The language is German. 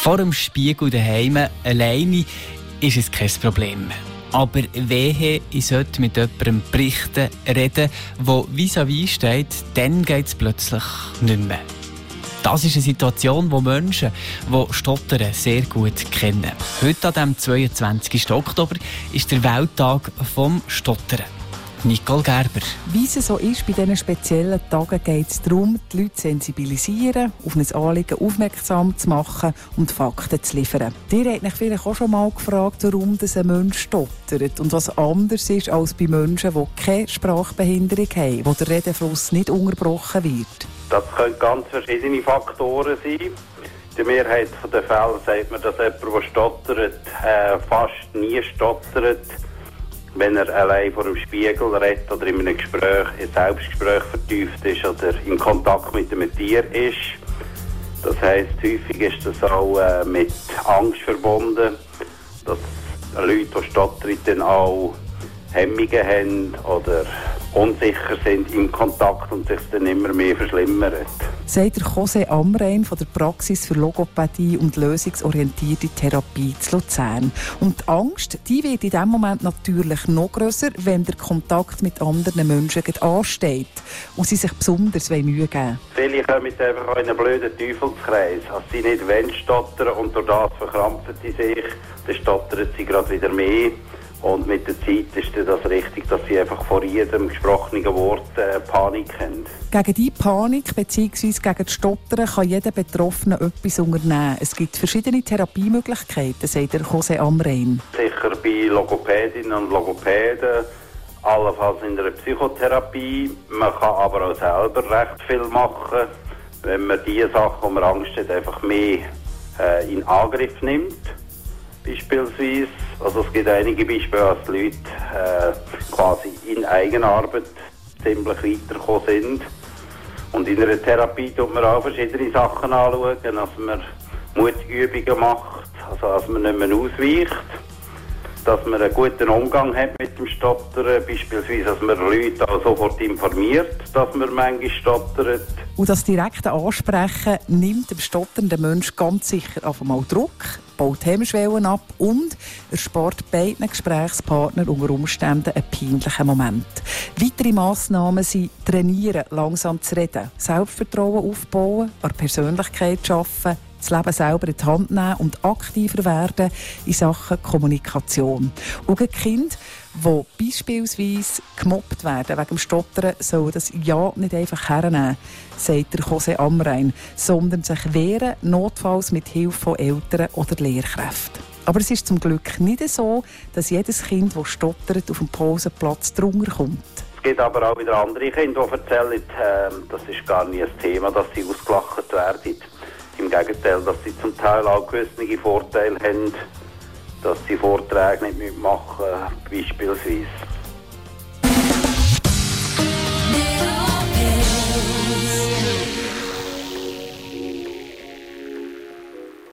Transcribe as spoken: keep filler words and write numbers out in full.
Vor dem Spiegel daheim alleine ist es kein Problem. Aber wehe, ich sollte mit jemandem berichten, reden, der vis-à-vis steht, dann geht es plötzlich nicht mehr. Das ist eine Situation, die Menschen, die Stottern sehr gut kennen. Heute, an dem zweiundzwanzigsten Oktober, ist der Welttag vom Stottern. Nicole Gerber. Wie es so ist, bei diesen speziellen Tagen geht es darum, die Leute zu sensibilisieren, auf ein Anliegen aufmerksam zu machen und Fakten zu liefern. Ihr habt euch vielleicht auch schon mal gefragt, warum ein Mensch stottert und was anders ist als bei Menschen, die keine Sprachbehinderung haben, wo der Redefluss nicht unterbrochen wird. Das können ganz verschiedene Faktoren sein. In der Mehrheit der Fälle sagt man, dass jemand, der stottert, äh, fast nie stottert, wenn er allein vor dem Spiegel redet oder in einem Gespräch, in ein Selbstgespräch vertieft ist oder in Kontakt mit einem Tier ist. Das heisst, häufig ist das auch äh, mit Angst verbunden, dass Leute, die stottern, dann auch Hemmungen haben oder unsicher sind im Kontakt und sich dann immer mehr verschlimmert. Sagt der José Amrein von der Praxis für Logopädie und lösungsorientierte Therapie zu Luzern. Und die Angst, die wird in diesem Moment natürlich noch grösser, wenn der Kontakt mit anderen Menschen ansteht und sie sich besonders Mühe geben. Viele kommen einfach auch in einen blöden Teufelskreis. Also sie nicht wollen stottern und durch das verkrampfen sie sich, dann stottern sie gerade wieder mehr. Und mit der Zeit ist das richtig, dass sie einfach vor jedem gesprochenen Wort äh, Panik haben. Gegen diese Panik bzw. gegen das Stottern kann jeder Betroffene etwas unternehmen. Es gibt verschiedene Therapiemöglichkeiten, sagt der José Amrein. Sicher bei Logopädinnen und Logopäden, allenfalls in der Psychotherapie. Man kann aber auch selber recht viel machen, wenn man die Sachen, wo man Angst hat, einfach mehr äh, in Angriff nimmt. Beispielsweise, also es gibt einige Beispiele, dass die Leute äh, quasi in Eigenarbeit ziemlich weitergekommen sind. Und in einer Therapie tut man auch verschiedene Sachen anschauen, dass man Mutübungen macht, also dass man nicht mehr ausweicht, dass man einen guten Umgang hat mit dem Stottern, beispielsweise, dass man Leute auch sofort informiert, dass man manchmal stottert. Und das direkte Ansprechen nimmt dem stotternden Menschen ganz sicher auf einmal Druck, baut Hemmschwellen ab und erspart beiden Gesprächspartnern unter Umständen einen peinlichen Moment. Weitere Massnahmen sind trainieren, langsam zu reden, Selbstvertrauen aufbauen, an der Persönlichkeit arbeiten, das Leben selber in die Hand nehmen und aktiver werden in Sachen Kommunikation. Und ein Kind, die beispielsweise gemobbt werden wegen dem Stottern, soll das ja nicht einfach hernehmen, sagt der José Amrein, sondern sich wehren, notfalls mit Hilfe von Eltern oder Lehrkräften. Aber es ist zum Glück nicht so, dass jedes Kind, das stottert, auf dem Pausenplatz drunter kommt. Es gibt aber auch wieder andere Kinder, die erzählen, äh, das ist gar nicht ein Thema, dass sie ausgelacht werden. Im Gegenteil, dass sie zum Teil auch gewisse Vorteile haben, dass sie Vorträge nicht mitmachen, beispielsweise.